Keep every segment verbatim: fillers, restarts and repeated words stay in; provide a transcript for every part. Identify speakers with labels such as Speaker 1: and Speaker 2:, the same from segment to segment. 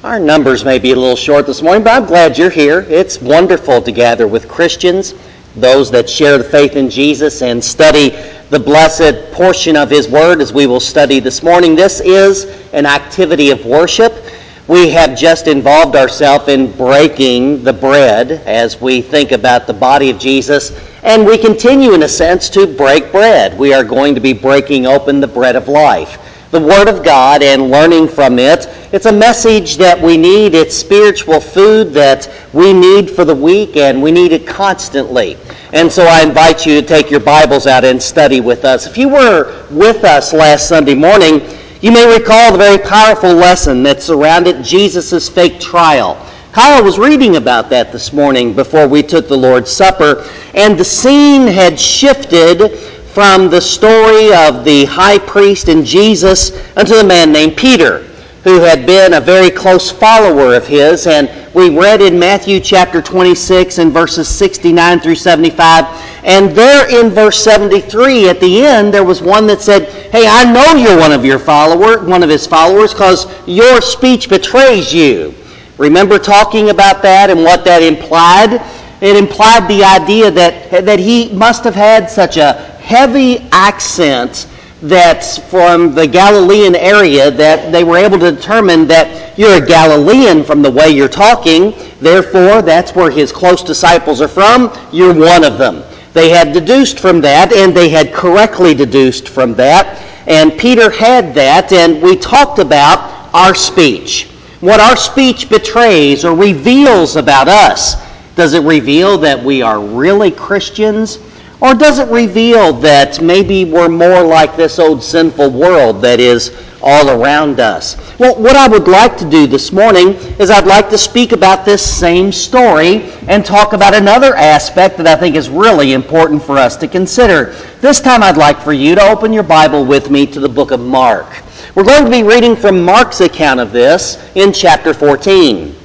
Speaker 1: Our numbers may be a little short this morning, but I'm glad you're here. It's wonderful to gather with Christians, those that share the faith in Jesus and study the blessed portion of His Word as we will study this morning. This is an activity of worship. We have just involved ourselves in breaking the bread as we think about the body of Jesus, and we continue in a sense to break bread. We are going to be breaking open the bread of life, the Word of God, and learning from it. It's a message that we need. It's spiritual food that we need for the week, and we need it constantly. And so I invite you to take your Bibles out and study with us. If you were with us last Sunday morning, you may recall the very powerful lesson that surrounded Jesus' fake trial. Kyle was reading about that this morning before we took the Lord's Supper, and the scene had shifted from the story of the high priest and Jesus unto a man named Peter, who had been a very close follower of his. And we read in Matthew chapter twenty-six and verses sixty-nine through seventy-five. And there in verse seventy-three at the end, there was one that said, "Hey, I know you're one of your follower, one of his followers, because your speech betrays you." Remember talking about that and what that implied? It implied the idea that, that he must have had such a heavy accent that's from the Galilean area that they were able to determine that you're a Galilean from the way you're talking. Therefore, that's where his close disciples are from. You're one of them. They had deduced from that, and they had correctly deduced from that. And Peter had that, and we talked about our speech. What our speech betrays or reveals about us. Does it reveal that we are really Christians? Or does it reveal that maybe we're more like this old sinful world that is all around us? Well, what I would like to do this morning is I'd like to speak about this same story and talk about another aspect that I think is really important for us to consider. This time I'd like for you to open your Bible with me to the book of Mark. We're going to be reading from Mark's account of this in chapter fourteen.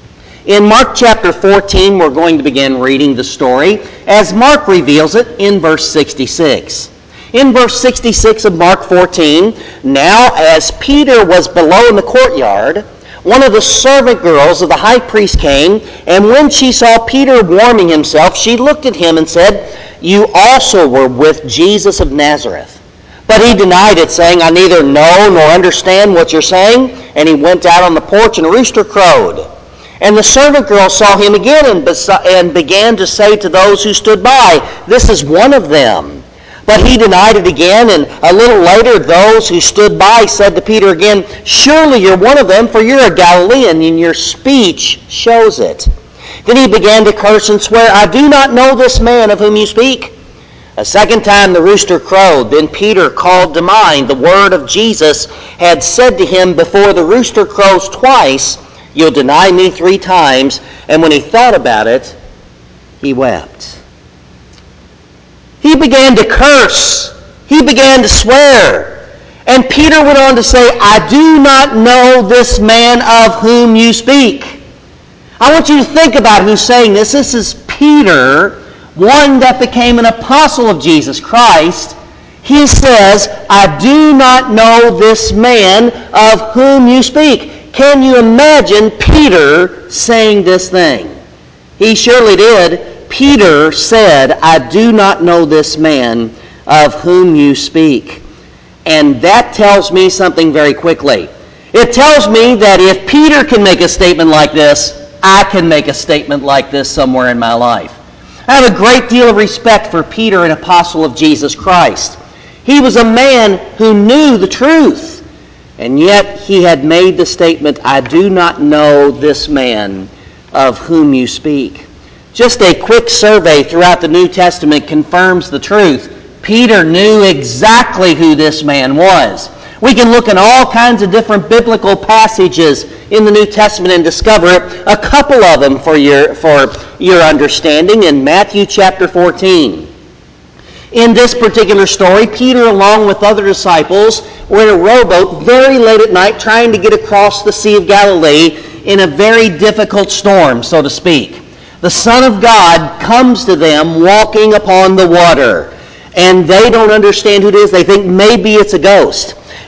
Speaker 1: In Mark chapter fourteen, we're going to begin reading the story as Mark reveals it in verse sixty-six. In verse sixty-six of Mark fourteen, "Now as Peter was below in the courtyard, one of the servant girls of the high priest came, and when she saw Peter warming himself, she looked at him and said, 'You also were with Jesus of Nazareth.' But he denied it, saying, 'I neither know nor understand what you're saying.' And he went out on the porch, and a rooster crowed. And the servant girl saw him again and, bes- and began to say to those who stood by, 'This is one of them.' But he denied it again, and a little later those who stood by said to Peter again, 'Surely you're one of them, for you're a Galilean, and your speech shows it.' Then he began to curse and swear, 'I do not know this man of whom you speak.' A second time the rooster crowed. Then Peter called to mind the word of Jesus had said to him, 'Before the rooster crows twice, you'll deny me three times.' And when he thought about it, he wept." He began to curse. He began to swear. And Peter went on to say, "I do not know this man of whom you speak." I want you to think about who's saying this. This is Peter, one that became an apostle of Jesus Christ. He says, "I do not know this man of whom you speak." Can you imagine Peter saying this thing? He surely did. Peter said, "I do not know this man of whom you speak." And that tells me something very quickly. It tells me that if Peter can make a statement like this, I can make a statement like this somewhere in my life. I have a great deal of respect for Peter, an apostle of Jesus Christ. He was a man who knew the truth. And yet he had made the statement, "I do not know this man of whom you speak." Just a quick survey throughout the New Testament confirms the truth. Peter knew exactly who this man was. We can look in all kinds of different biblical passages in the New Testament and discover it. A couple of them for your, for your understanding in Matthew chapter fourteen. In this particular story, Peter, along with other disciples, were in a rowboat very late at night trying to get across the Sea of Galilee in a very difficult storm, so to speak. The Son of God comes to them walking upon the water, and they don't understand who it is. They think maybe it's a ghost.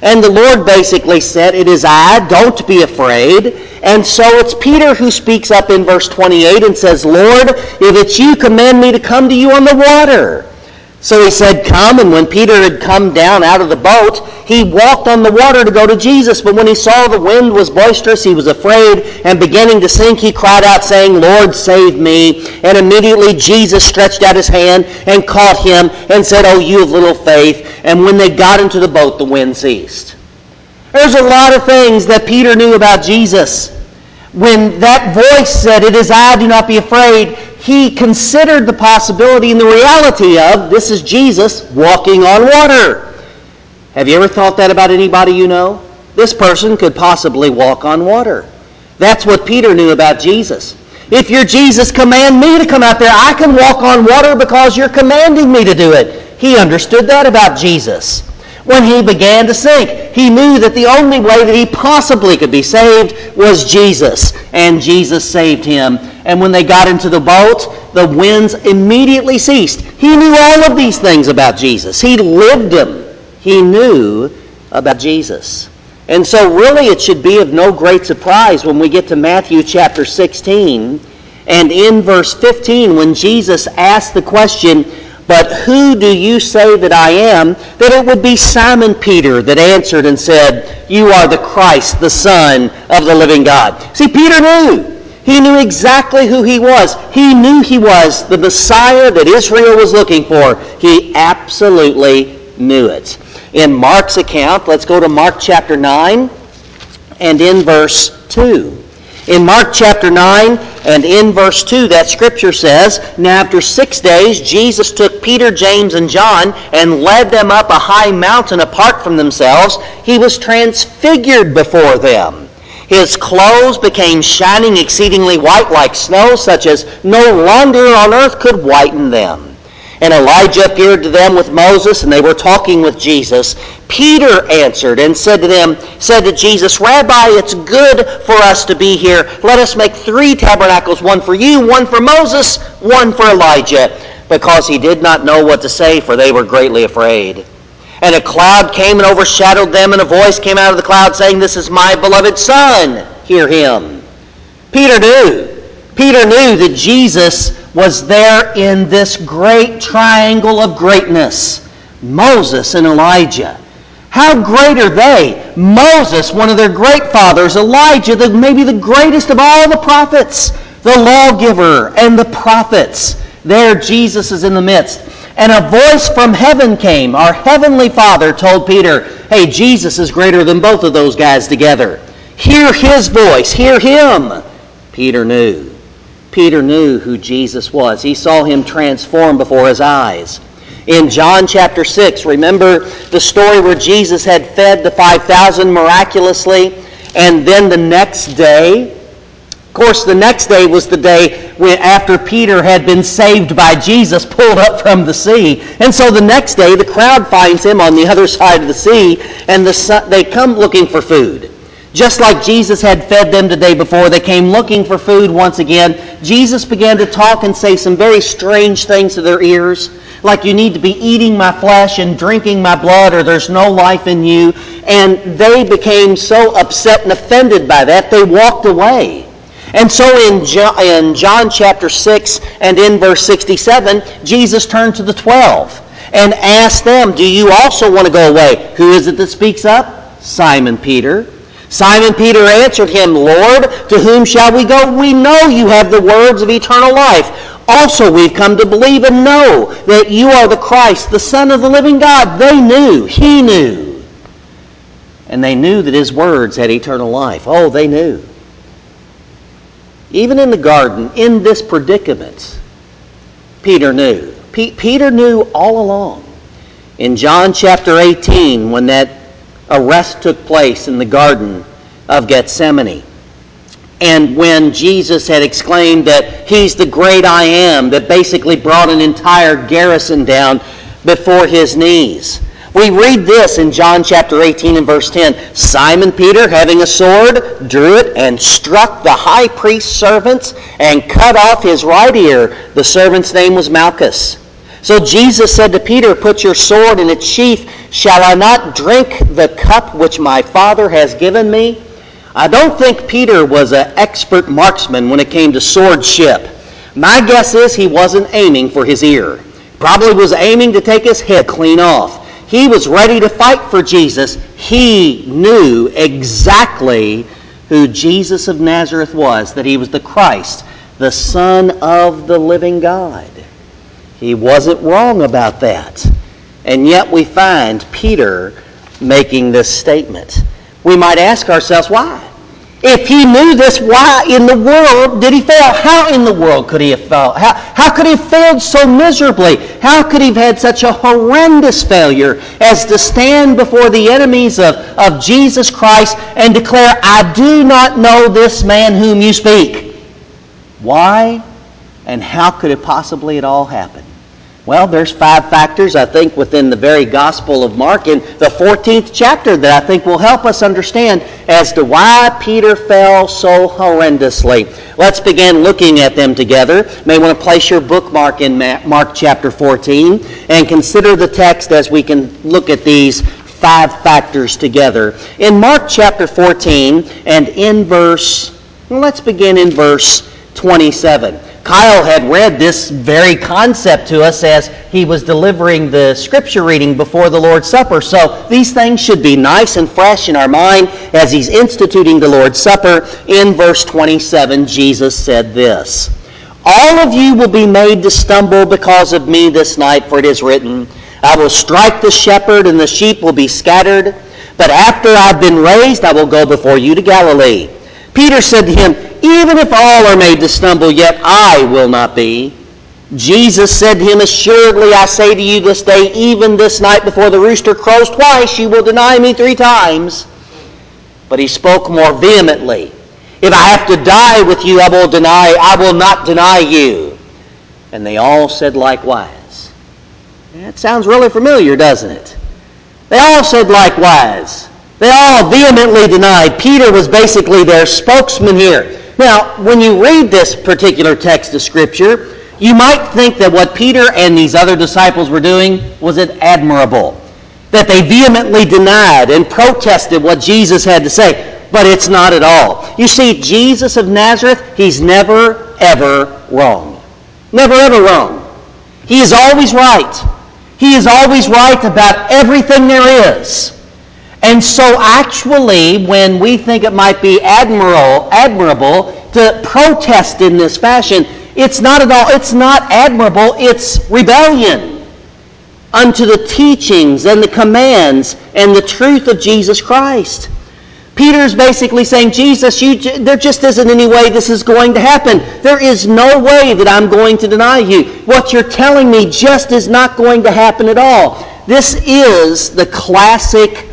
Speaker 1: And the Lord basically said, "It is I, don't be afraid." And so it's Peter who speaks up in verse twenty-eight and says, "Lord, if it's you, command me to come to you on the water." So he said, "Come," and when Peter had come down out of the boat, he walked on the water to go to Jesus. But when he saw the wind was boisterous, he was afraid, and beginning to sink, he cried out, saying, "Lord, save me." And immediately Jesus stretched out his hand and caught him and said, "Oh, you of little faith." And when they got into the boat, the wind ceased. There's a lot of things that Peter knew about Jesus. When that voice said, "It is I, do not be afraid," he considered the possibility and the reality of, this is Jesus walking on water. Have you ever thought that about anybody you know? This person could possibly walk on water. That's what Peter knew about Jesus. If you're Jesus, command me to come out there. I can walk on water because you're commanding me to do it. He understood that about Jesus. When he began to sink, he knew that the only way that he possibly could be saved was Jesus, and Jesus saved him. And when they got into the boat, the winds immediately ceased. He knew all of these things about Jesus. He lived them. He knew about Jesus. And so really it should be of no great surprise when we get to Matthew chapter sixteen, and in verse fifteen, when Jesus asked the question, "But who do you say that I am?" that it would be Simon Peter that answered and said, "You are the Christ, the Son of the living God." See, Peter knew. He knew exactly who he was. He knew he was the Messiah that Israel was looking for. He absolutely knew it. In Mark's account, let's go to Mark chapter nine and in verse two. In Mark chapter nine and in verse two, that scripture says, "Now after six days, Jesus took Peter, James, and John and led them up a high mountain apart from themselves. He was transfigured before them. His clothes became shining exceedingly white like snow, such as no launder on earth could whiten them. And Elijah appeared to them with Moses, and they were talking with Jesus. Peter answered and said to them, said to Jesus, "Rabbi, it's good for us to be here. Let us make three tabernacles, one for you, one for Moses, one for Elijah," because he did not know what to say, for they were greatly afraid. And a cloud came and overshadowed them, and a voice came out of the cloud saying, "This is my beloved Son, hear him." Peter knew. Peter knew that Jesus was there in this great triangle of greatness. Moses and Elijah. How great are they? Moses, one of their great fathers. Elijah, the, maybe the greatest of all the prophets. The lawgiver and the prophets. There Jesus is in the midst. And a voice from heaven came. Our heavenly Father told Peter, hey, Jesus is greater than both of those guys together. Hear his voice. Hear him. Peter knew. Peter knew who Jesus was. He saw him transformed before his eyes. In John chapter six, remember the story where Jesus had fed the five thousand miraculously, and then the next day, of course the next day was the day when after Peter had been saved by Jesus, pulled up from the sea. And so the next day the crowd finds him on the other side of the sea, and the, they come looking for food. Just like Jesus had fed them the day before, they came looking for food once again. Jesus began to talk and say some very strange things to their ears, like you need to be eating my flesh and drinking my blood or there's no life in you. And they became so upset and offended by that, they walked away. And so in John, in John chapter six and in verse sixty-seven, Jesus turned to the twelve and asked them, do you also want to go away? Who is it that speaks up? Simon Peter. Simon Peter answered him, Lord, to whom shall we go? We know you have the words of eternal life. Also we've come to believe and know that you are the Christ, the Son of the living God. They knew. He knew. And they knew that his words had eternal life. Oh, they knew. Even in the garden, in this predicament, Peter knew. P- Peter knew all along. In John chapter eighteen, when that arrest took place in the Garden of Gethsemane, and when Jesus had exclaimed that he's the great I am, that basically brought an entire garrison down before his knees. We read this in John chapter eighteen and verse ten. Simon Peter, having a sword, drew it and struck the high priest's servant and cut off his right ear. The servant's name was Malchus. So Jesus said to Peter, "Put your sword in its sheath. Shall I not drink the cup which my Father has given me?" I don't think Peter was an expert marksman when it came to swordship. My guess is he wasn't aiming for his ear. Probably was aiming to take his head clean off. He was ready to fight for Jesus. He knew exactly who Jesus of Nazareth was, that he was the Christ, the Son of the living God. He wasn't wrong about that. And yet we find Peter making this statement. We might ask ourselves, why? If he knew this, why in the world did he fail? How in the world could he have failed? How, how could he have failed so miserably? How could he have had such a horrendous failure as to stand before the enemies of, of Jesus Christ and declare, "I do not know this man whom you speak"? Why and how could it possibly at all happen? Well, there's five factors, I think, within the very Gospel of Mark in the fourteenth chapter that I think will help us understand as to why Peter fell so horrendously. Let's begin looking at them together. You may want to place your bookmark in Mark chapter fourteen and consider the text as we can look at these five factors together. In Mark chapter fourteen and in verse, well, let's begin in verse twenty-seven. Kyle had read this very concept to us as he was delivering the scripture reading before the Lord's Supper. So these things should be nice and fresh in our mind as he's instituting the Lord's Supper. In verse twenty-seven, Jesus said this, "All of you will be made to stumble because of me this night, for it is written, I will strike the shepherd and the sheep will be scattered. But after I've been raised, I will go before you to Galilee." Peter said to him, "Even if all are made to stumble, yet I will not be." Jesus said to him, "Assuredly I say to you this day, even this night before the rooster crows twice, you will deny me three times." But he spoke more vehemently, "If I have to die with you, I will deny, I will not deny you." And they all said likewise. That sounds really familiar, doesn't it? They all said likewise. They all vehemently denied. Peter was basically their spokesman here. Now, when you read this particular text of Scripture, you might think that what Peter and these other disciples were doing was admirable, that they vehemently denied and protested what Jesus had to say, but it's not at all. You see, Jesus of Nazareth, he's never, ever wrong. Never, ever wrong. He is always right. He is always right about everything there is. And so actually, when we think it might be admirable, admirable to protest in this fashion, it's not at all, it's not admirable, it's rebellion unto the teachings and the commands and the truth of Jesus Christ. Peter's basically saying, Jesus, you, there just isn't any way this is going to happen. There is no way that I'm going to deny you. What you're telling me just is not going to happen at all. This is the classic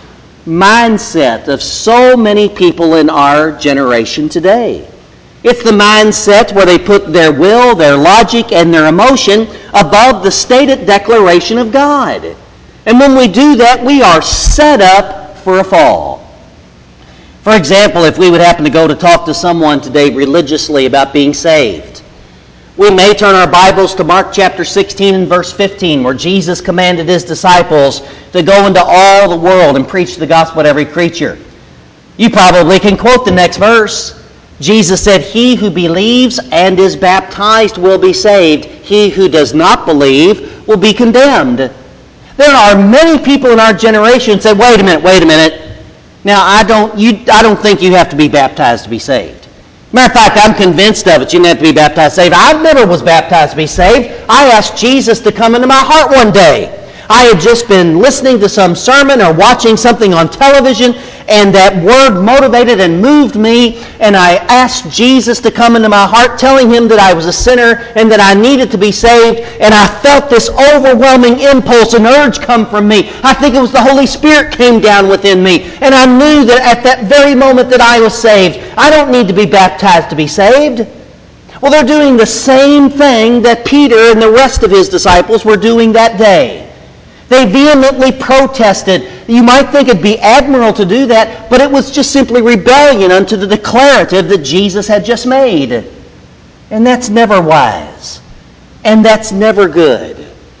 Speaker 1: mindset of so many people in our generation today. It's the mindset where they put their will, their logic, and their emotion above the stated declaration of God. And when we do that, we are set up for a fall. For example, if we would happen to go to talk to someone today religiously about being saved, we may turn our Bibles to Mark chapter sixteen and verse fifteen, where Jesus commanded his disciples to go into all the world and preach the gospel to every creature. You probably can quote the next verse. Jesus said, "He who believes and is baptized will be saved. He who does not believe will be condemned." There are many people in our generation who say, wait a minute, wait a minute. Now, I don't, you, I don't think you have to be baptized to be saved. Matter of fact, I'm convinced of it. You didn't have to be baptized to be saved. I never was baptized to be saved. I asked Jesus to come into my heart one day. I had just been listening to some sermon or watching something on television, and that word motivated and moved me, and I asked Jesus to come into my heart, telling him that I was a sinner and that I needed to be saved, and I felt this overwhelming impulse and urge come from me. I think it was the Holy Spirit came down within me, and I knew that at that very moment that I was saved. I don't need to be baptized to be saved. Well, they're doing the same thing that Peter and the rest of his disciples were doing that day. They vehemently protested. You might think it'd be admirable to do that, but it was just simply rebellion unto the declarative that Jesus had just made. And that's never wise. And that's never good.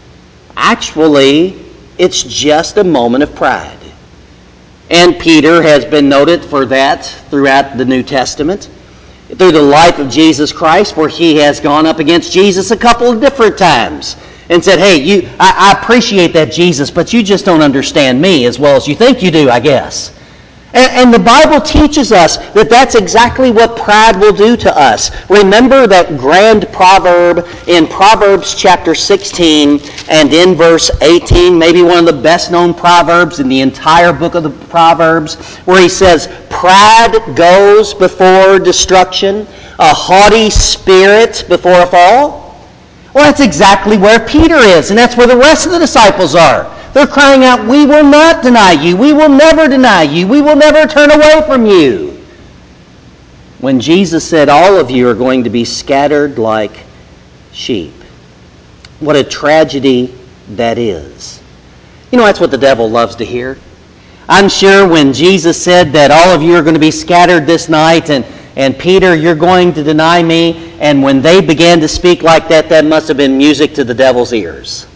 Speaker 1: Actually, it's just a moment of pride. And Peter has been noted for that throughout the New Testament, through the life of Jesus Christ, where he has gone up against Jesus a couple of different times and said, hey, you, I, I appreciate that, Jesus, but you just don't understand me as well as you think you do, I guess. And, and the Bible teaches us that that's exactly what pride will do to us. Remember that grand proverb in Proverbs chapter sixteen and in verse eighteen, maybe one of the best-known proverbs in the entire book of the Proverbs, where he says, pride goes before destruction, a haughty spirit before a fall. Well, that's exactly where Peter is, and that's where the rest of the disciples are. They're crying out, we will not deny you. We will never deny you. We will never turn away from you. When Jesus said, all of you are going to be scattered like sheep. What a tragedy that is. You know, that's what the devil loves to hear. I'm sure when Jesus said that all of you are going to be scattered this night, and, and Peter, you're going to deny me, and when they began to speak like that, that must have been music to the devil's ears.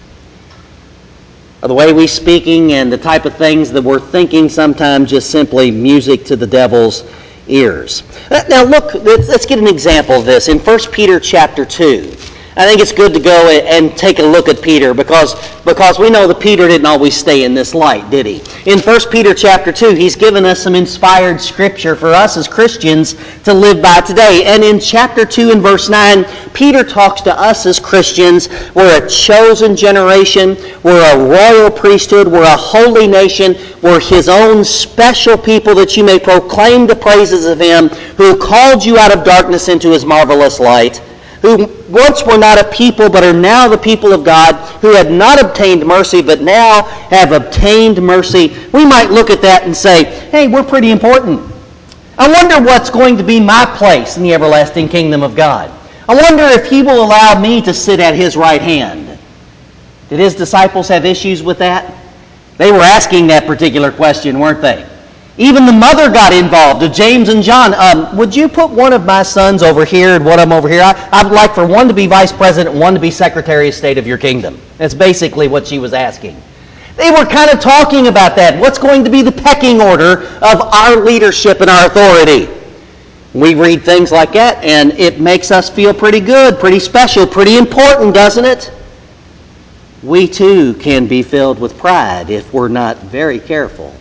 Speaker 1: The way we're speaking and the type of things that we're thinking sometimes just simply music to the devil's ears. Now look, let's get an example of this. In First Peter chapter two, I think it's good to go and take a look at Peter because, because we know that Peter didn't always stay in this light, did he? In First Peter chapter two, he's given us some inspired scripture for us as Christians to live by today. And in chapter two and verse nine, Peter talks to us as Christians. We're a chosen generation. We're a royal priesthood. We're a holy nation. We're his own special people, that you may proclaim the praises of him who called you out of darkness into his marvelous light, who once were not a people but are now the people of God, who had not obtained mercy but now have obtained mercy. We might look at that and say, hey, we're pretty important. I wonder what's going to be my place in the everlasting kingdom of God. I wonder if he will allow me to sit at his right hand. Did his disciples have issues with that? They were asking that particular question, weren't they? Even the mother got involved, of James and John. Um, would you put one of my sons over here and one of them over here? I, I'd like for one to be vice president and one to be secretary of state of your kingdom. That's basically what she was asking. They were kind of talking about that. What's going to be the pecking order of our leadership and our authority? We read things like that, and it makes us feel pretty good, pretty special, pretty important, doesn't it? We too can be filled with pride if we're not very careful.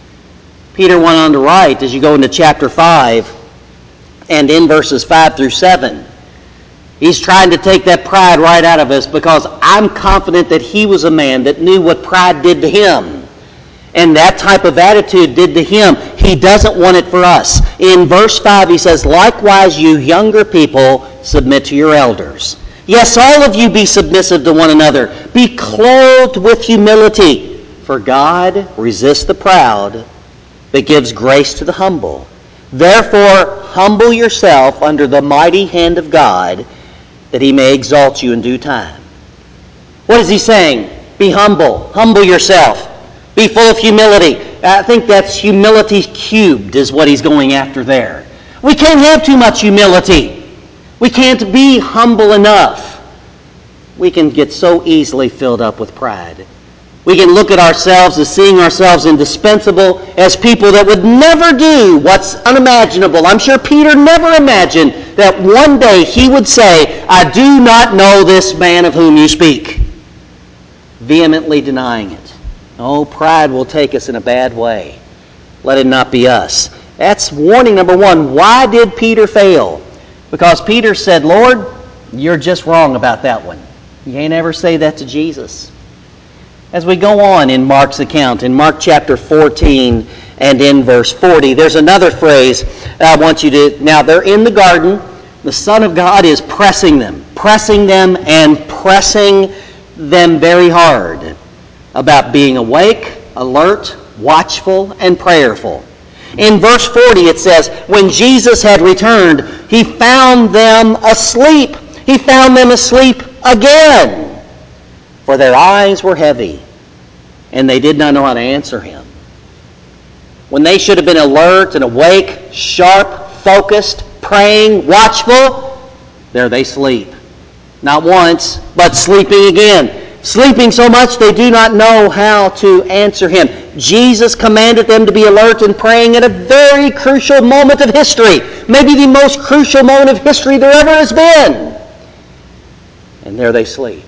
Speaker 1: Peter went on to write, as you go into chapter five, and in verses five through seven, he's trying to take that pride right out of us, because I'm confident that he was a man that knew what pride did to him. And that type of attitude did to him. He doesn't want it for us. In verse five, he says, likewise, you younger people, submit to your elders. Yes, all of you be submissive to one another. Be clothed with humility. For God resists the proud, but gives grace to the humble. Therefore, humble yourself under the mighty hand of God, that he may exalt you in due time. What is he saying? Be humble. Humble yourself. Be full of humility. I think that's humility cubed is what he's going after there. We can't have too much humility. We can't be humble enough. We can get so easily filled up with pride. We can look at ourselves as seeing ourselves indispensable, as people that would never do what's unimaginable. I'm sure Peter never imagined that one day he would say, I do not know this man of whom you speak. Vehemently denying it. Oh, pride will take us in a bad way. Let it not be us. That's warning number one. Why did Peter fail? Because Peter said, Lord, you're just wrong about that one. You can't ever say that to Jesus. As we go on in Mark's account, in Mark chapter fourteen and in verse forty, there's another phrase I want you to... Now, they're in the garden. The Son of God is pressing them, pressing them and pressing them very hard about being awake, alert, watchful, and prayerful. In verse forty, it says, when Jesus had returned, he found them asleep. He found them asleep again. For their eyes were heavy, and they did not know how to answer him. When they should have been alert and awake, sharp, focused, praying, watchful, there they sleep. Not once, but sleeping again. sleeping so much they do not know how to answer him. Jesus commanded them to be alert and praying at a very crucial moment of history, maybe the most crucial moment of history there ever has been. And there they sleep.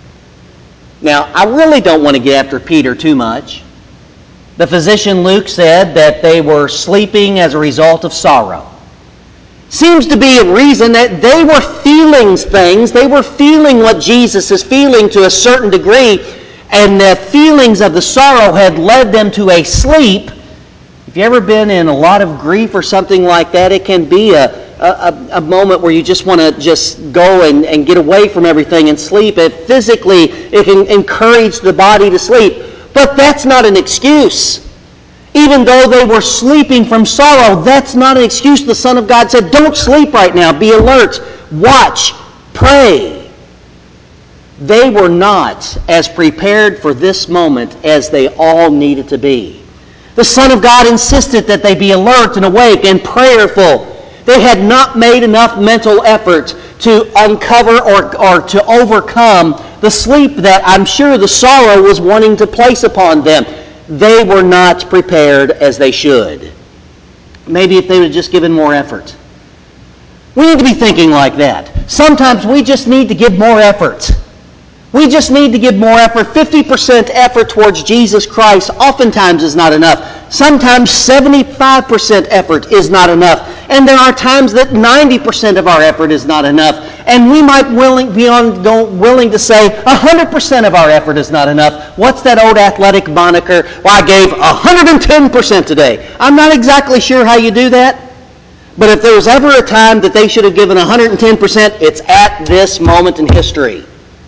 Speaker 1: Now, I really don't want to get after Peter too much. The physician Luke said that they were sleeping as a result of sorrow. Seems to be a reason that they were feeling things. They were feeling what Jesus is feeling to a certain degree, and the feelings of the sorrow had led them to a sleep. If you've ever been in a lot of grief or something like that, it can be a, a, a moment where you just want to just go and, and get away from everything and sleep. And physically, it can encourage the body to sleep. But that's not an excuse. Even though they were sleeping from sorrow, that's not an excuse. The Son of God said, don't sleep right now. Be alert. Watch. Pray. They were not as prepared for this moment as they all needed to be. The Son of God insisted that they be alert and awake and prayerful. They had not made enough mental effort to uncover or, or to overcome the sleep that I'm sure the sorrow was wanting to place upon them. They were not prepared as they should. Maybe if they would have just given more effort. We need to be thinking like that. Sometimes we just need to give more effort. We just need to give more effort. fifty percent effort towards Jesus Christ oftentimes is not enough. Sometimes seventy-five percent effort is not enough. And there are times that ninety percent of our effort is not enough. And we might willing, be on, willing to say one hundred percent of our effort is not enough. What's that old athletic moniker? Well, I gave one hundred ten percent today. I'm not exactly sure how you do that. But if there was ever a time that they should have given one hundred ten percent, it's at this moment in history.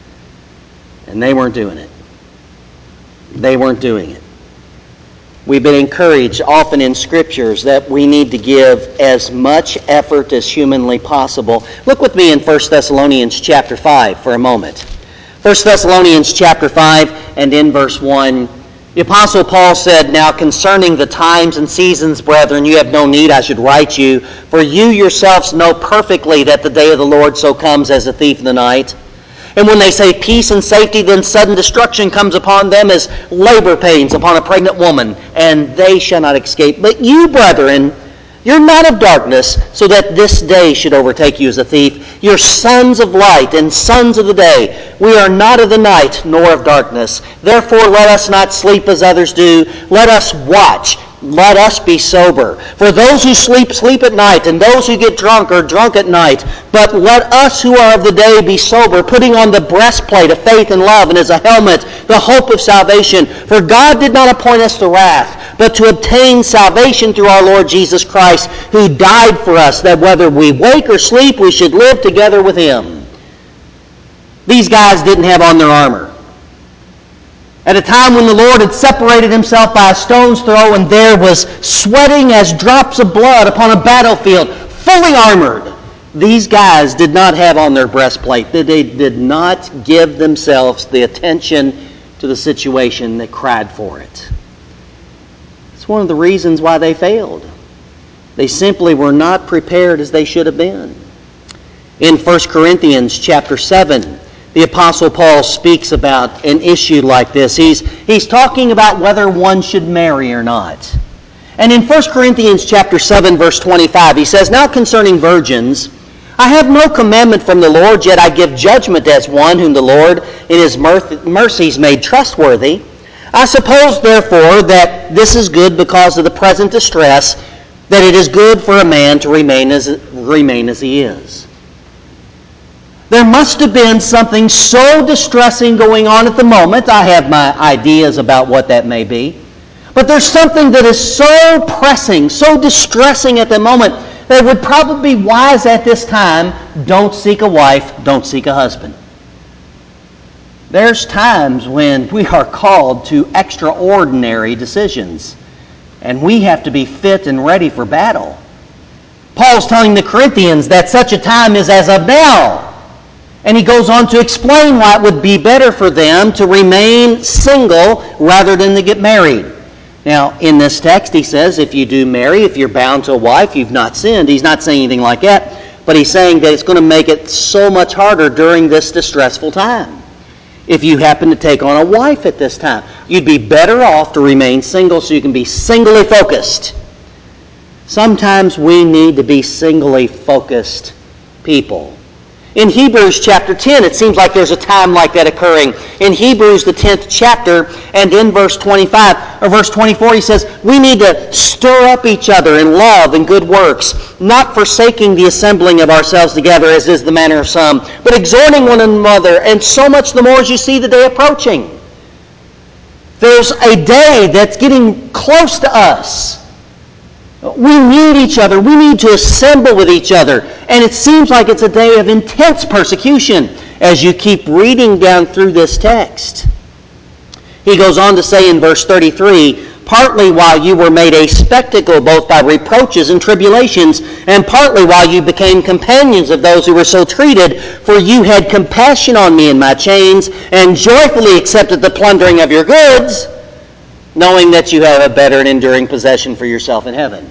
Speaker 1: And they weren't doing it. They weren't doing it. We've been encouraged often in Scriptures that we need to give as much effort as humanly possible. Look with me in First Thessalonians chapter five for a moment. First Thessalonians chapter five and in verse one, the Apostle Paul said, "Now concerning the times and seasons, brethren, you have no need I should write you, for you yourselves know perfectly that the day of the Lord so comes as a thief in the night. And when they say peace and safety, then sudden destruction comes upon them as labor pains upon a pregnant woman, and they shall not escape. But you, brethren, you're not of darkness, so that this day should overtake you as a thief. You're sons of light and sons of the day. We are not of the night, nor of darkness. Therefore let us not sleep as others do. Let us watch. Let us be sober. For those who sleep, sleep at night, and those who get drunk are drunk at night. But let us who are of the day be sober, putting on the breastplate of faith and love, and as a helmet, the hope of salvation. For God did not appoint us to wrath, but to obtain salvation through our Lord Jesus Christ, who died for us, that whether we wake or sleep, we should live together with him." These guys didn't have on their armor. At a time when the Lord had separated himself by a stone's throw, and there was sweating as drops of blood upon a battlefield, fully armored, these guys did not have on their breastplate. They did not give themselves the attention to the situation that cried for it. It's one of the reasons why they failed. They simply were not prepared as they should have been. In First Corinthians chapter seven, the Apostle Paul speaks about an issue like this. He's, he's talking about whether one should marry or not. And in First Corinthians chapter seven, verse twenty-five, he says, "Now concerning virgins, I have no commandment from the Lord, yet I give judgment as one whom the Lord in his mercies made trustworthy. I suppose, therefore, that this is good because of the present distress, that it is good for a man to remain as, remain as he is." There must have been something so distressing going on at the moment. I have my ideas about what that may be. But there's something that is so pressing, so distressing at the moment, that would probably be wise at this time. Don't seek a wife, don't seek a husband. There's times when we are called to extraordinary decisions, and we have to be fit and ready for battle. Paul's telling the Corinthians that such a time is as of now. And he goes on to explain why it would be better for them to remain single rather than to get married. Now, in this text, he says, if you do marry, if you're bound to a wife, you've not sinned. He's not saying anything like that, but he's saying that it's going to make it so much harder during this distressful time. if you happen to take on a wife at this time. You'd be better off to remain single so you can be singly focused. Sometimes we need to be singly focused people. In Hebrews chapter ten, it seems like there's a time like that occurring. In Hebrews, the tenth chapter, and in verse twenty-five, or verse twenty-four, he says, we need to stir up each other in love and good works, not forsaking the assembling of ourselves together, as is the manner of some, but exhorting one another, and so much the more as you see the day approaching. There's a day that's getting close to us. We need each other. We need to assemble with each other. And it seems like it's a day of intense persecution as you keep reading down through this text. He goes on to say in verse thirty-three, partly while you were made a spectacle both by reproaches and tribulations, and partly while you became companions of those who were so treated, for you had compassion on me in my chains, and joyfully accepted the plundering of your goods, knowing that you have a better and enduring possession for yourself in heaven.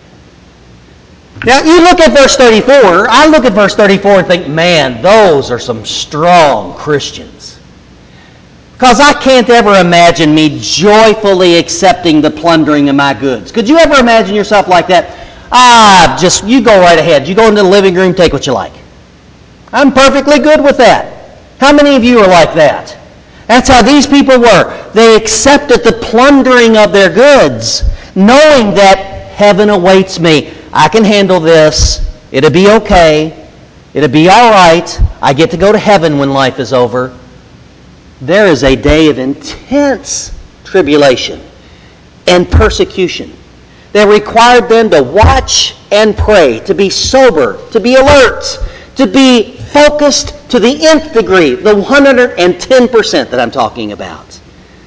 Speaker 1: Now, you look at verse thirty-four, I look at verse thirty-four and think, man, those are some strong Christians. Because I can't ever imagine me joyfully accepting the plundering of my goods. Could you ever imagine yourself like that? Ah, just, you go right ahead. You go into the living room, take what you like. I'm perfectly good with that. How many of you are like that? That's how these people were. They accepted the plundering of their goods, knowing that heaven awaits me. I can handle this. It'll be okay. It'll be all right. I get to go to heaven when life is over. There is a day of intense tribulation and persecution that required them to watch and pray, to be sober, to be alert, to be focused to the nth degree, the one hundred ten percent that I'm talking about.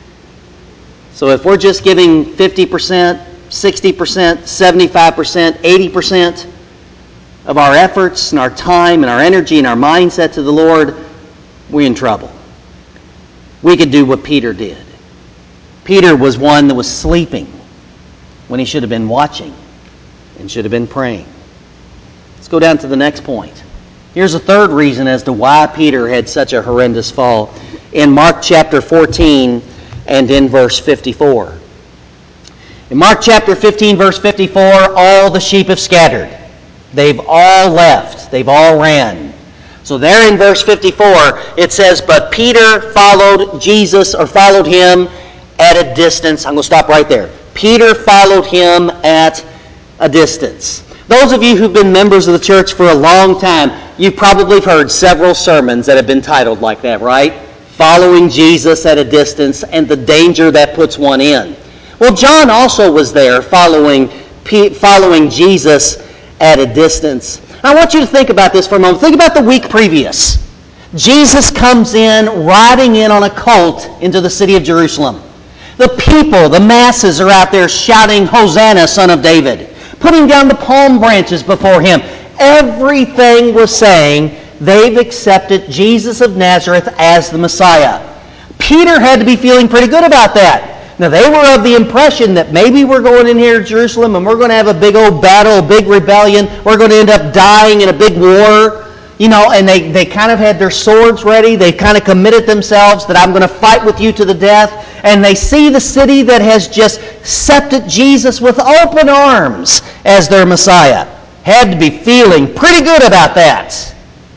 Speaker 1: So if we're just giving fifty percent, sixty percent, seventy-five percent, eighty percent of our efforts and our time and our energy and our mindset to the Lord, we're in trouble. We could do what Peter did. Peter was one that was sleeping when he should have been watching and should have been praying. Let's go down to the next point. Here's a third reason as to why Peter had such a horrendous fall. In Mark chapter fourteen and in verse fifty-four. In Mark chapter fifteen, verse fifty-four, all the sheep have scattered. They've all left. They've all ran. So there in verse fifty-four, it says, but Peter followed Jesus, or followed him at a distance. I'm going to stop right there. Peter followed him at a distance. Those of you who've been members of the church for a long time, you've probably heard several sermons that have been titled like that, right? Following Jesus at a distance and the danger that puts one in. Well, John also was there following, following Jesus at a distance. I want you to think about this for a moment. Think about the week previous. Jesus comes in, riding in on a colt into the city of Jerusalem. The people, the masses are out there shouting, Hosanna, Son of David, putting down the palm branches before him. Everything was saying they've accepted Jesus of Nazareth as the Messiah. Peter had to be feeling pretty good about that. Now, they were of the impression that maybe we're going in here to Jerusalem and we're going to have a big old battle, a big rebellion. We're going to end up dying in a big war. You know, and they, they kind of had their swords ready. They kind of committed themselves that I'm going to fight with you to the death. And they see the city that has just accepted Jesus with open arms as their Messiah. Had to be feeling pretty good about that.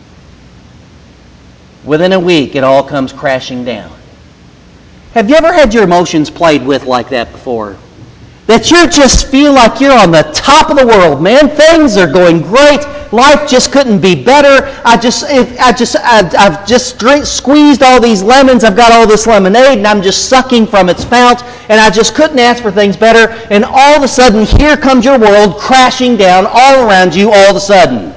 Speaker 1: Within a week, it all comes crashing down. Have you ever had your emotions played with like that before? That you just feel like you're on the top of the world, man. Things are going great. Life just couldn't be better. I just, I just, I, I've just drink, squeezed all these lemons. I've got all this lemonade, and I'm just sucking from its fount. And I just couldn't ask for things better. And all of a sudden, here comes your world crashing down all around you. All of a sudden,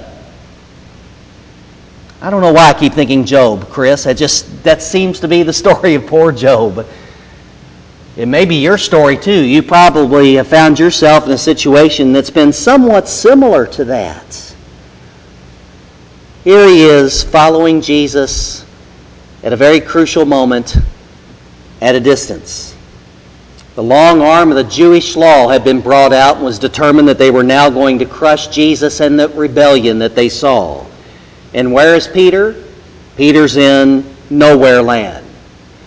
Speaker 1: I don't know why I keep thinking Job, Chris. I just that seems to be the story of poor Job. It may be your story too. You probably have found yourself in a situation that's been somewhat similar to that. Here he is following Jesus at a very crucial moment at a distance. The long arm of the Jewish law had been brought out and was determined that they were now going to crush Jesus and the rebellion that they saw. And where is Peter? Peter's in nowhere land.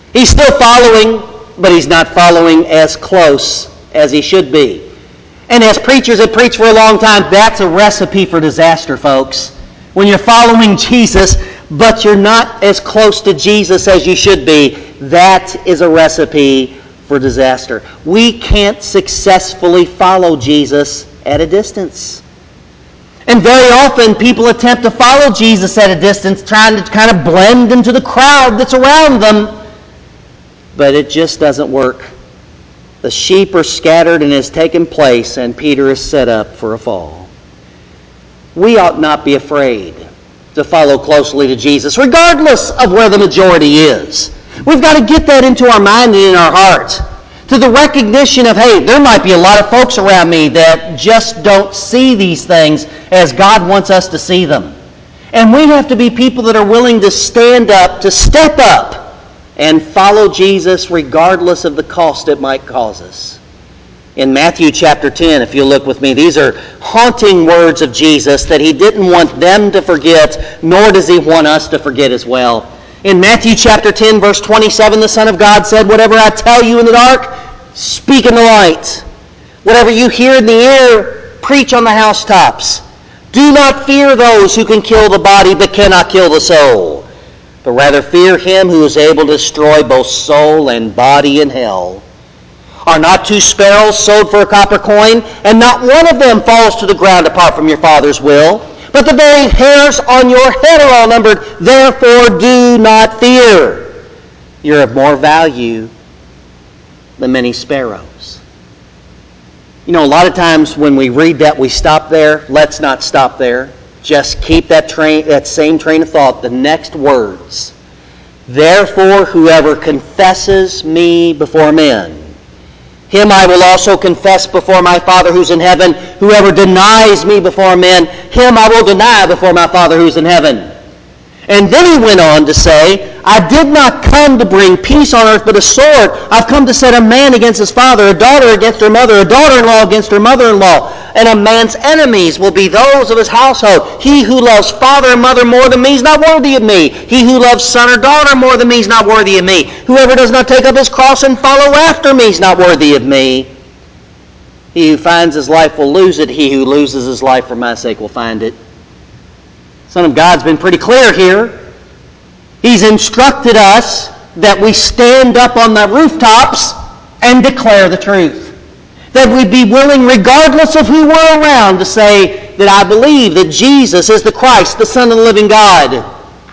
Speaker 1: He's still following, but he's not following as close as he should be. And as preachers that preach for a long time, that's a recipe for disaster, folks. When you're following Jesus, but you're not as close to Jesus as you should be, that is a recipe for disaster. We can't successfully follow Jesus at a distance. And very often people attempt to follow Jesus at a distance, trying to kind of blend into the crowd that's around them. But it just doesn't work. The sheep are scattered and has taken place, and Peter is set up for a fall. We ought not be afraid to follow closely to Jesus, regardless of where the majority is. We've got to get that into our mind and in our heart, to the recognition of, hey, there might be a lot of folks around me that just don't see these things as God wants us to see them. And we have to be people that are willing to stand up, to step up, and follow Jesus regardless of the cost it might cause us. In Matthew chapter ten, if you look with me, these are haunting words of Jesus that he didn't want them to forget, nor does he want us to forget as well. In Matthew chapter ten, verse twenty-seven, the Son of God said, "Whatever I tell you in the dark, speak in the light. Whatever you hear in the air, preach on the housetops. Do not fear those who can kill the body but cannot kill the soul, but rather fear him who is able to destroy both soul and body in hell. Are not two sparrows sold for a copper coin, and not one of them falls to the ground apart from your Father's will? But the very hairs on your head are all numbered. Therefore do not fear. You're of more value than many sparrows." You know, a lot of times when we read that, we stop there. Let's not stop there. Just keep that train, that same train of thought, the next words. "Therefore, whoever confesses me before men, him I will also confess before my Father who's in heaven. Whoever denies me before men, him I will deny before my Father who's in heaven." And then he went on to say, "I did not come to bring peace on earth, but a sword. I've come to set a man against his father, a daughter against her mother, a daughter-in-law against her mother-in-law. And a man's enemies will be those of his household. He who loves father and mother more than me is not worthy of me. He who loves son or daughter more than me is not worthy of me. Whoever does not take up his cross and follow after me is not worthy of me. He who finds his life will lose it. He who loses his life for my sake will find it." Son of God's been pretty clear here. He's instructed us that we stand up on the rooftops and declare the truth. That we be willing, regardless of who we're around, to say that I believe that Jesus is the Christ, the Son of the living God.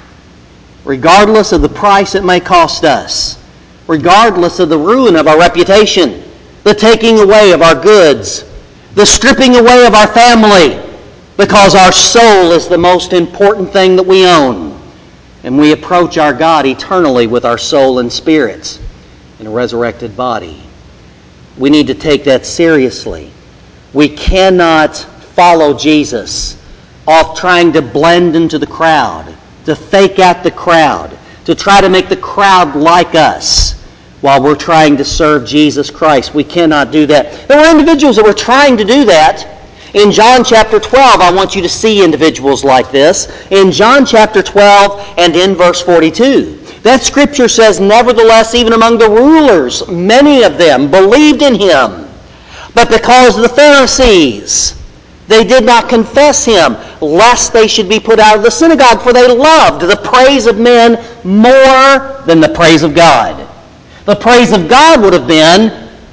Speaker 1: Regardless of the price it may cost us. Regardless of the ruin of our reputation. The taking away of our goods. The stripping away of our family. Because our soul is the most important thing that we own. And we approach our God eternally with our soul and spirits in a resurrected body. We need to take that seriously. We cannot follow Jesus off trying to blend into the crowd, to fake out the crowd, to try to make the crowd like us while we're trying to serve Jesus Christ. We cannot do that. There were individuals that were trying to do that. In John chapter twelve, I want you to see individuals like this. In John chapter twelve and in verse forty-two, that scripture says, "Nevertheless, even among the rulers, many of them believed in him. But because of the Pharisees, they did not confess him, lest they should be put out of the synagogue, for they loved the praise of men more than the praise of God." The praise of God would have been,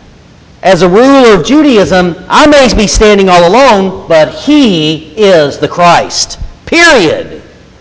Speaker 1: as a ruler of Judaism, I may be standing all alone, but he is the Christ. Period.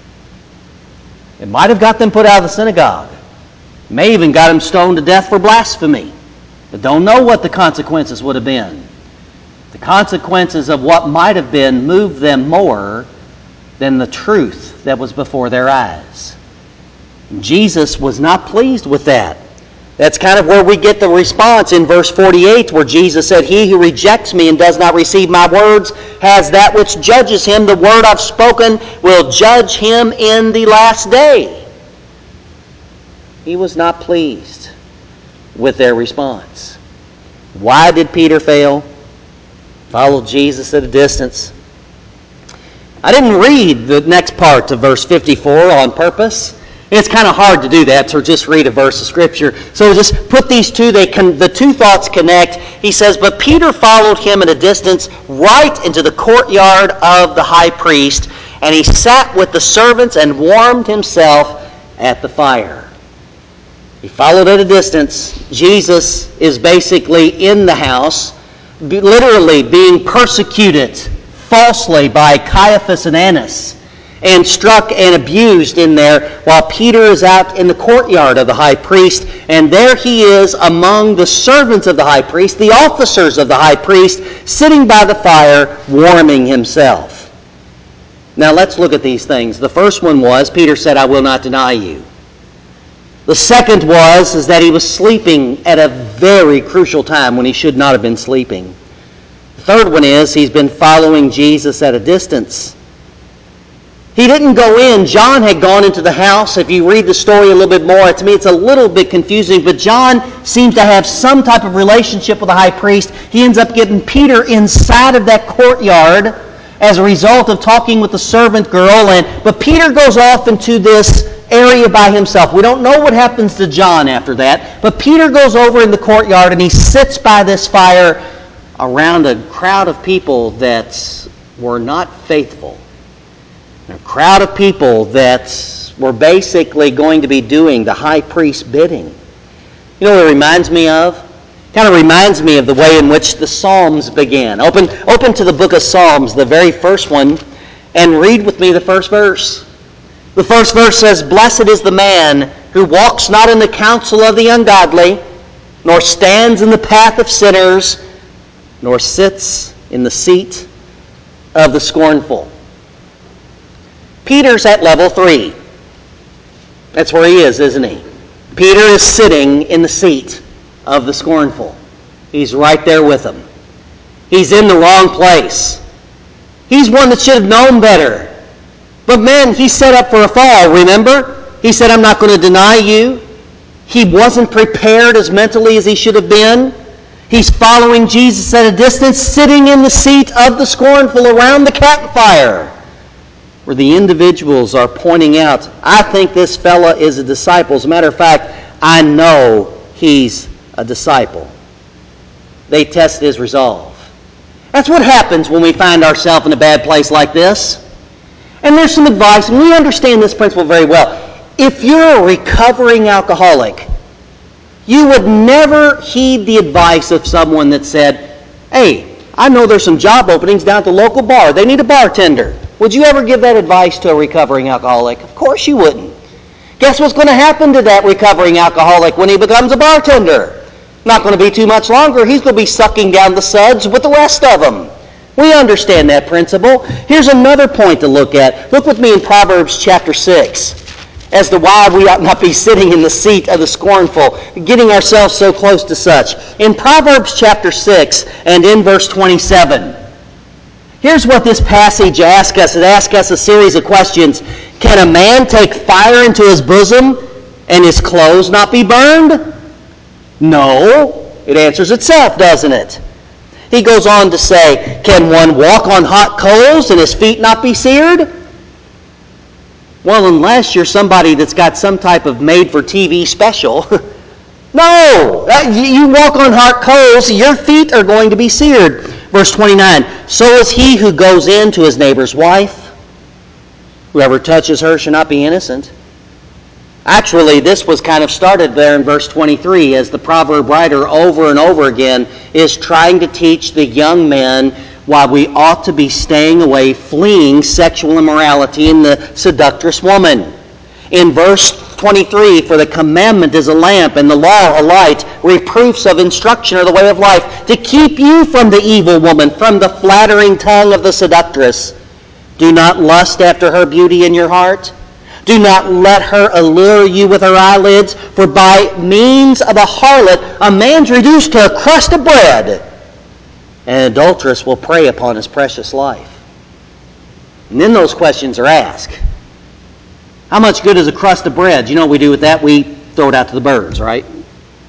Speaker 1: It might have got them put out of the synagogue. It may even got them stoned to death for blasphemy. But don't know what the consequences would have been. The consequences of what might have been moved them more than the truth that was before their eyes. And Jesus was not pleased with that. That's kind of where we get the response in verse forty-eight, where Jesus said, "He who rejects me and does not receive my words has that which judges him. The word I've spoken will judge him in the last day." He was not pleased with their response. Why did Peter fail? Follow Jesus at a distance. I didn't read the next part of verse fifty-four on purpose. It's kind of hard to do that, so just read a verse of Scripture. So just put these two, they can, the two thoughts connect. He says, but Peter followed him at a distance right into the courtyard of the high priest, and he sat with the servants and warmed himself at the fire. He followed at a distance. Jesus is basically in the house, literally being persecuted falsely by Caiaphas and Annas, and struck and abused in there, while Peter is out in the courtyard of the high priest, and there he is among the servants of the high priest, the officers of the high priest, sitting by the fire, warming himself. Now let's look at these things. The first one was, Peter said, I will not deny you. The second was, is that he was sleeping at a very crucial time when he should not have been sleeping. The third one is, he's been following Jesus at a distance. He didn't go in. John had gone into the house. If you read the story a little bit more, to me it's a little bit confusing, but John seems to have some type of relationship with the high priest. He ends up getting Peter inside of that courtyard as a result of talking with the servant girl. And but Peter goes off into this area by himself. We don't know what happens to John after that, but Peter goes over in the courtyard and he sits by this fire around a crowd of people that were not faithful. A crowd of people that were basically going to be doing the high priest's bidding. You know what it reminds me of? It kind of reminds me of the way in which the Psalms began. Open, open to the book of Psalms, the very first one, and read with me the first verse. The first verse says, Blessed is the man who walks not in the counsel of the ungodly, nor stands in the path of sinners, nor sits in the seat of the scornful. Peter's at level three. That's where he is, isn't he? Peter is sitting in the seat of the scornful. He's right there with them. He's in the wrong place. He's one that should have known better. But man, he's set up for a fall, remember? He said, I'm not going to deny you. He wasn't prepared as mentally as he should have been. He's following Jesus at a distance, sitting in the seat of the scornful around the campfire, where the individuals are pointing out, I think this fella is a disciple. As a matter of fact, I know he's a disciple. They test his resolve. That's what happens when we find ourselves in a bad place like this. And there's some advice, and we understand this principle very well. If you're a recovering alcoholic, you would never heed the advice of someone that said, hey, I know there's some job openings down at the local bar. They need a bartender. Would you ever give that advice to a recovering alcoholic? Of course you wouldn't. Guess what's going to happen to that recovering alcoholic when he becomes a bartender? Not going to be too much longer. He's going to be sucking down the suds with the rest of them. We understand that principle. Here's another point to look at. Look with me in Proverbs chapter six as to why we ought not be sitting in the seat of the scornful, getting ourselves so close to such. In Proverbs chapter six and in verse twenty-seven, here's what this passage asks us. It asks us a series of questions. Can a man take fire into his bosom and his clothes not be burned? No. It answers itself, doesn't it? He goes on to say, can one walk on hot coals and his feet not be seared? Well, unless you're somebody that's got some type of made-for-T V special. No! You walk on hot coals, your feet are going to be seared. Verse twenty-nine, so is he who goes in to his neighbor's wife. Whoever touches her shall not be innocent. Actually, this was kind of started there in verse twenty-three as the proverb writer over and over again is trying to teach the young men why we ought to be staying away, fleeing sexual immorality in the seductress woman. In verse twenty-three, for the commandment is a lamp and the law a light, reproofs of instruction are the way of life, to keep you from the evil woman, from the flattering tongue of the seductress. Do not lust after her beauty in your heart. Do not let her allure you with her eyelids, for by means of a harlot a man's reduced to a crust of bread, and an adulteress will prey upon his precious life. And then those questions are asked. How much good is a crust of bread? You know what we do with that? We throw it out to the birds, right? You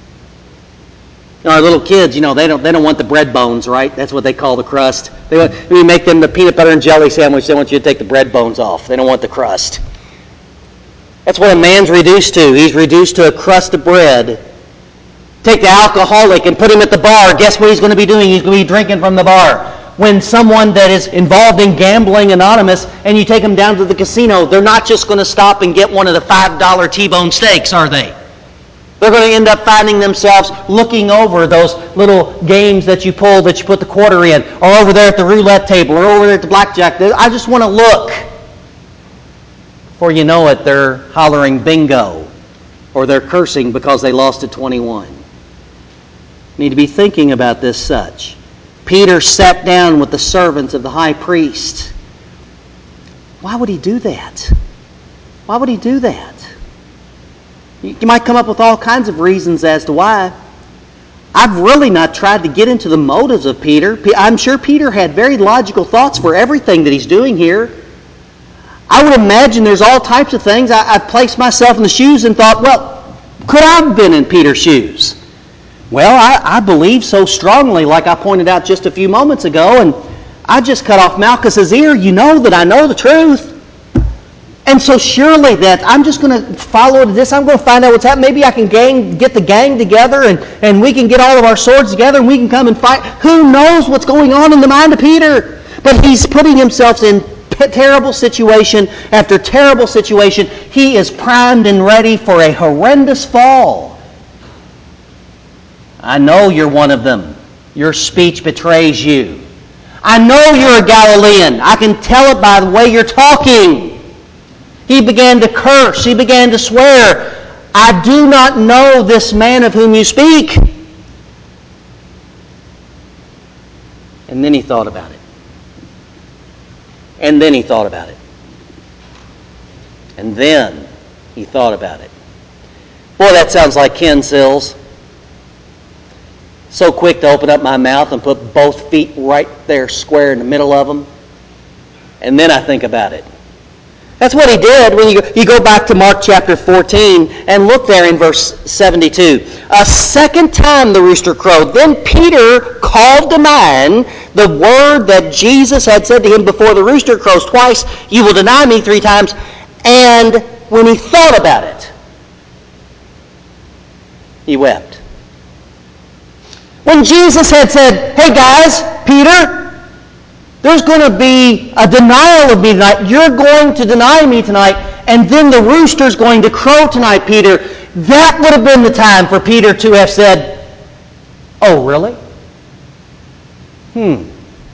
Speaker 1: know, our little kids, you know, they don't they don't want the bread bones, right? That's what they call the crust. They want, we make them the peanut butter and jelly sandwich. They want you to take the bread bones off. They don't want the crust. That's what a man's reduced to. He's reduced to a crust of bread. Take the alcoholic and put him at the bar. Guess what he's going to be doing? He's going to be drinking from the bar. When someone that is involved in gambling anonymous and you take them down to the casino, they're not just going to stop and get one of the five dollar T-bone steaks, are they? They're going to end up finding themselves looking over those little games that you pull, that you put the quarter in, or over there at the roulette table, or over there at the blackjack. I just want to look. Before you know it, they're hollering bingo, or they're cursing because they lost at twenty-one. You need to be thinking about this such. Peter sat down with the servants of the high priest. Why would he do that? Why would he do that? You might come up with all kinds of reasons as to why. I've really not tried to get into the motives of Peter. I'm sure Peter had very logical thoughts for everything that he's doing here. I would imagine there's all types of things. I, I placed myself in the shoes and thought, well, could I have been in Peter's shoes? Well, I, I believe so strongly, like I pointed out just a few moments ago, and I just cut off Malchus's ear. You know that I know the truth. And so surely that I'm just going to follow this. I'm going to find out what's happening. Maybe I can gang, get the gang together and, and we can get all of our swords together and we can come and fight. Who knows what's going on in the mind of Peter? But he's putting himself in terrible situation after terrible situation. He is primed and ready for a horrendous fall. I know you're one of them. Your speech betrays you. I know you're a Galilean. I can tell it by the way you're talking. He began to curse. He began to swear. I do not know this man of whom you speak. And then he thought about it. And then he thought about it. And then he thought about it. Boy, that sounds like Ken Sills. So quick to open up my mouth and put both feet right there square in the middle of them. And then I think about it. That's what he did when you go, you go back to Mark chapter fourteen and look there in verse seventy-two. A second time the rooster crowed. Then Peter called to mind the word that Jesus had said to him before the rooster crows twice, you will deny me three times. And when he thought about it, he wept. When Jesus had said, hey guys, Peter, there's going to be a denial of me tonight. You're going to deny me tonight. And then the rooster's going to crow tonight, Peter. That would have been the time for Peter to have said, oh, really? Hmm.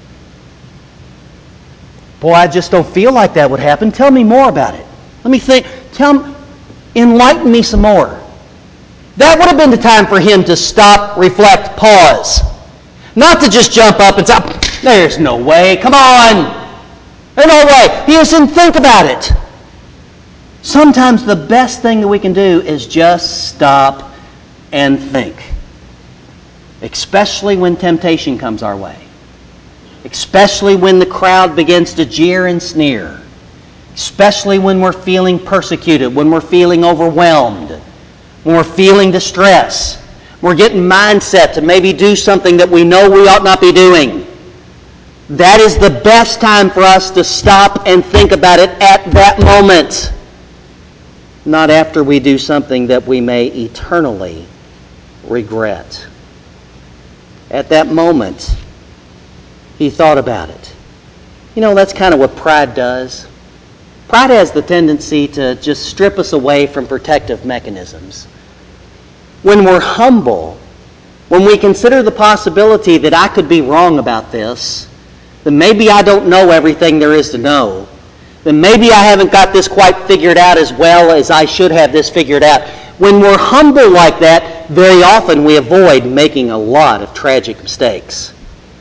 Speaker 1: Boy, I just don't feel like that would happen. Tell me more about it. Let me think. Tell me, enlighten me some more. That would have been the time for him to stop, reflect, pause. Not to just jump up and say, there's no way, come on. There's no way. He doesn't think about it. Sometimes the best thing that we can do is just stop and think. Especially when temptation comes our way. Especially when the crowd begins to jeer and sneer. Especially when we're feeling persecuted, when we're feeling overwhelmed, when we're feeling distress. We're getting mindset to maybe do something that we know we ought not be doing. That is the best time for us to stop and think about it at that moment. Not after we do something that we may eternally regret. At that moment, he thought about it. You know, that's kind of what pride does. Pride has the tendency to just strip us away from protective mechanisms. When we're humble, when we consider the possibility that I could be wrong about this, then maybe I don't know everything there is to know, then maybe I haven't got this quite figured out as well as I should have this figured out. When we're humble like that, very often we avoid making a lot of tragic mistakes.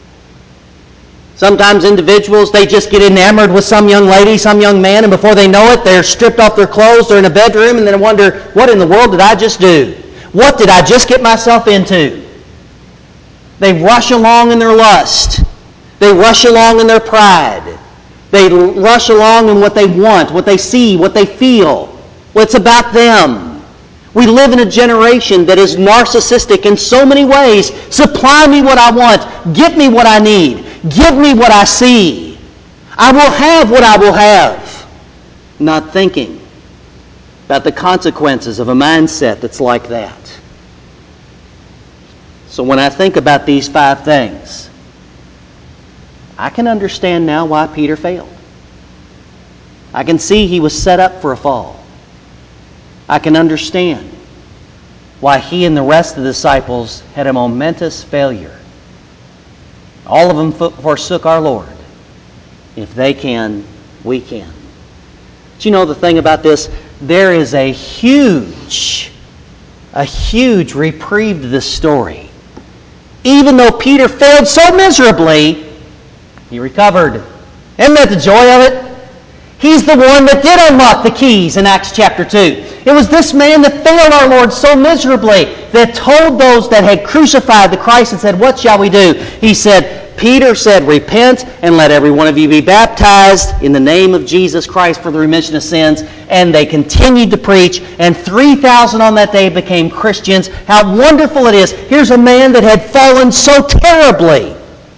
Speaker 1: Sometimes individuals, they just get enamored with some young lady, some young man, and before they know it, they're stripped off their clothes, they're in a bedroom, and then wonder, what in the world did I just do? What did I just get myself into? They rush along in their lust. They rush along in their pride. They rush along in what they want, what they see, what they feel, what's about them. We live in a generation that is narcissistic in so many ways. Supply me what I want. Give me what I need. Give me what I see. I will have what I will have. Not thinking. about the consequences of a mindset that's like that. So when I think about these five things, I can understand now why Peter failed. I can see he was set up for a fall. I can understand why he and the rest of the disciples had a momentous failure. All of them forsook our Lord. If they can, we can. Do you know the thing about this? There is a huge, a huge reprieve to this story. Even though Peter failed so miserably, he recovered. Isn't that the joy of it? He's the one that did unlock the keys in Acts chapter two. It was this man that failed our Lord so miserably that told those that had crucified the Christ and said, "What shall we do?" He said, Peter said, "Repent and let every one of you be baptized in the name of Jesus Christ for the remission of sins." And they continued to preach, and three thousand on that day became Christians. How wonderful it is. Here's a man that had fallen so terribly,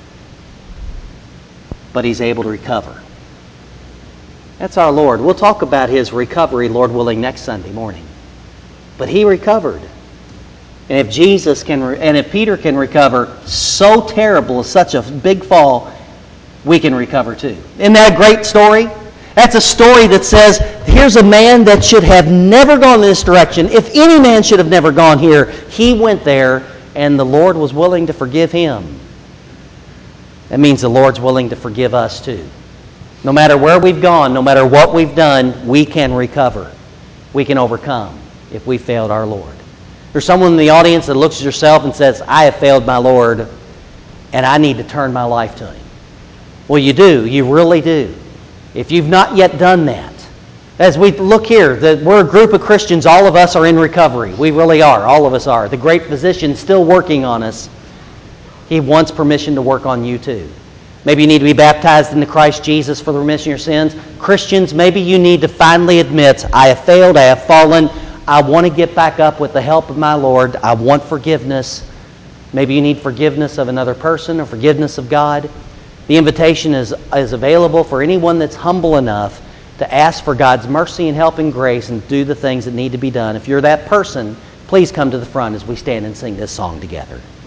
Speaker 1: but he's able to recover. That's our Lord. We'll talk about his recovery, Lord willing, next Sunday morning. But he recovered. And if Jesus can, and if Peter can recover so terrible, such a big fall, we can recover too. Isn't that a great story? That's a story that says, here's a man that should have never gone this direction. If any man should have never gone here, he went there, and the Lord was willing to forgive him. That means the Lord's willing to forgive us too. No matter where we've gone, no matter what we've done, we can recover. We can overcome if we failed our Lord. There's someone in the audience that looks at yourself and says, "I have failed my Lord, and I need to turn my life to Him." Well, you do. You really do. If you've not yet done that, as we look here, that we're a group of Christians, all of us are in recovery. We really are. All of us are. The great physician's still working on us. He wants permission to work on you too. Maybe you need to be baptized into Christ Jesus for the remission of your sins. Christians, maybe you need to finally admit, "I have failed, I have fallen. I want to get back up with the help of my Lord. I want forgiveness." Maybe you need forgiveness of another person or forgiveness of God. The invitation is, is available for anyone that's humble enough to ask for God's mercy and help and grace and do the things that need to be done. If you're that person, please come to the front as we stand and sing this song together.